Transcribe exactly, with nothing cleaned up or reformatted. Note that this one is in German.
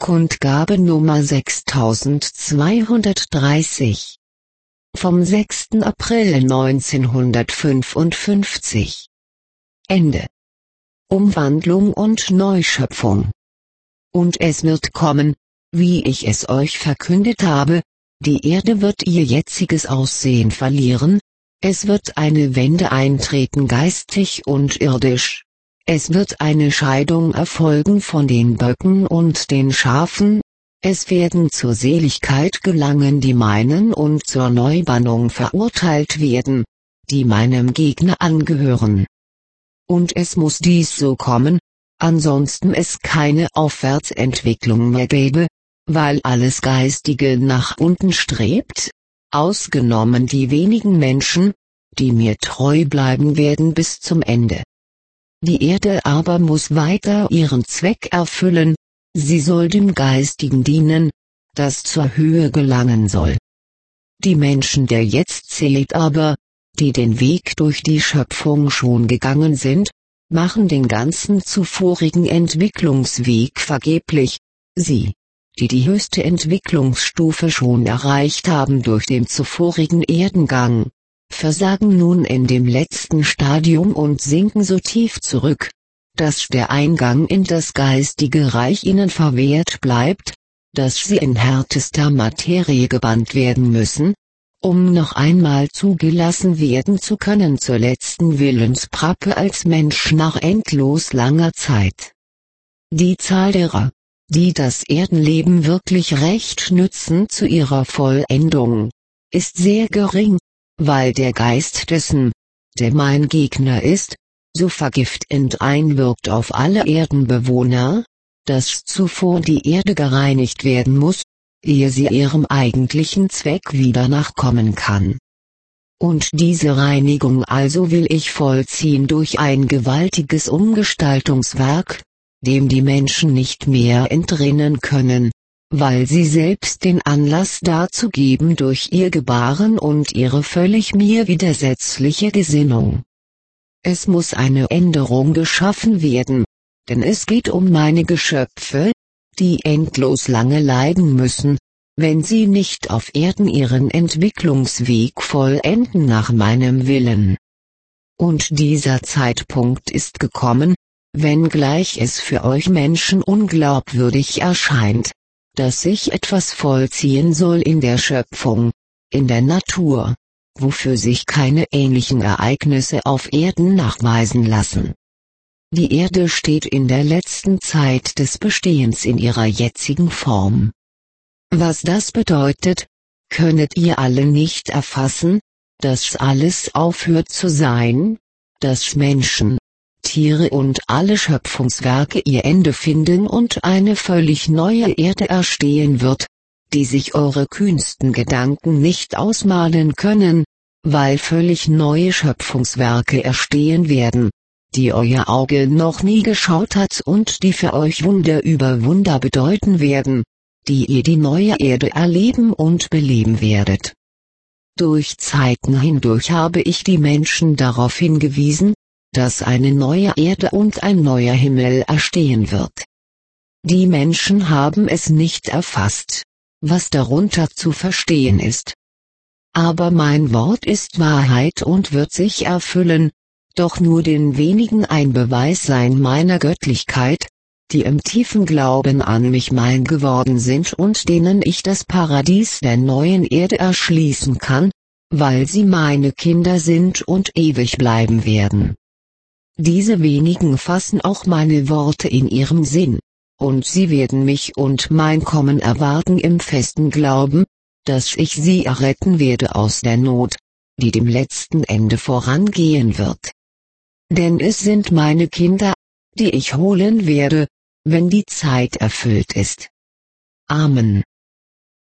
Kundgabe Nummer sechstausendzweihundertdreißig. Vom sechsten April neunzehnhundertfünfundfünfzig. Ende. Umwandlung und Neuschöpfung. Und es wird kommen, wie ich es euch verkündet habe, die Erde wird ihr jetziges Aussehen verlieren, es wird eine Wende eintreten geistig und irdisch. Es wird eine Scheidung erfolgen von den Böcken und den Schafen, es werden zur Seligkeit gelangen die meinen und zur Neubannung verurteilt werden, die meinem Gegner angehören. Und es muss dies so kommen, ansonsten es keine Aufwärtsentwicklung mehr gäbe, weil alles Geistige nach unten strebt, ausgenommen die wenigen Menschen, die mir treu bleiben werden bis zum Ende. Die Erde aber muss weiter ihren Zweck erfüllen, sie soll dem Geistigen dienen, das zur Höhe gelangen soll. Die Menschen der Jetztzeit aber, die den Weg durch die Schöpfung schon gegangen sind, machen den ganzen zuvorigen Entwicklungsweg vergeblich, sie, die die höchste Entwicklungsstufe schon erreicht haben durch den zuvorigen Erdengang, versagen nun in dem letzten Stadium und sinken so tief zurück, dass der Eingang in das geistige Reich ihnen verwehrt bleibt, dass sie in härtester Materie gebannt werden müssen, um noch einmal zugelassen werden zu können zur letzten Willensprappe als Mensch nach endlos langer Zeit. Die Zahl derer, die das Erdenleben wirklich recht nützen zu ihrer Vollendung, ist sehr gering, weil der Geist dessen, der mein Gegner ist, so vergiftend einwirkt auf alle Erdenbewohner, dass zuvor die Erde gereinigt werden muss, ehe sie ihrem eigentlichen Zweck wieder nachkommen kann. Und diese Reinigung also will ich vollziehen durch ein gewaltiges Umgestaltungswerk, dem die Menschen nicht mehr entrinnen können, weil sie selbst den Anlass dazu geben durch ihr Gebaren und ihre völlig mir widersetzliche Gesinnung. Es muss eine Änderung geschaffen werden, denn es geht um meine Geschöpfe, die endlos lange leiden müssen, wenn sie nicht auf Erden ihren Entwicklungsweg vollenden nach meinem Willen. Und dieser Zeitpunkt ist gekommen, wenngleich es für euch Menschen unglaubwürdig erscheint, dass sich etwas vollziehen soll in der Schöpfung, in der Natur, wofür sich keine ähnlichen Ereignisse auf Erden nachweisen lassen. Die Erde steht in der letzten Zeit des Bestehens in ihrer jetzigen Form. Was das bedeutet, könnet ihr alle nicht erfassen, dass alles aufhört zu sein, dass Menschen, Tiere und alle Schöpfungswerke ihr Ende finden und eine völlig neue Erde erstehen wird, die sich eure kühnsten Gedanken nicht ausmalen können, weil völlig neue Schöpfungswerke erstehen werden, die euer Auge noch nie geschaut hat und die für euch Wunder über Wunder bedeuten werden, die ihr die neue Erde erleben und beleben werdet. Durch Zeiten hindurch habe ich die Menschen darauf hingewiesen, dass eine neue Erde und ein neuer Himmel erstehen wird. Die Menschen haben es nicht erfasst, was darunter zu verstehen ist. Aber mein Wort ist Wahrheit und wird sich erfüllen, doch nur den wenigen ein Beweis sein meiner Göttlichkeit, die im tiefen Glauben an mich mein geworden sind und denen ich das Paradies der neuen Erde erschließen kann, weil sie meine Kinder sind und ewig bleiben werden. Diese wenigen fassen auch meine Worte in ihrem Sinn, und sie werden mich und mein Kommen erwarten im festen Glauben, dass ich sie erretten werde aus der Not, die dem letzten Ende vorangehen wird. Denn es sind meine Kinder, die ich holen werde, wenn die Zeit erfüllt ist. Amen.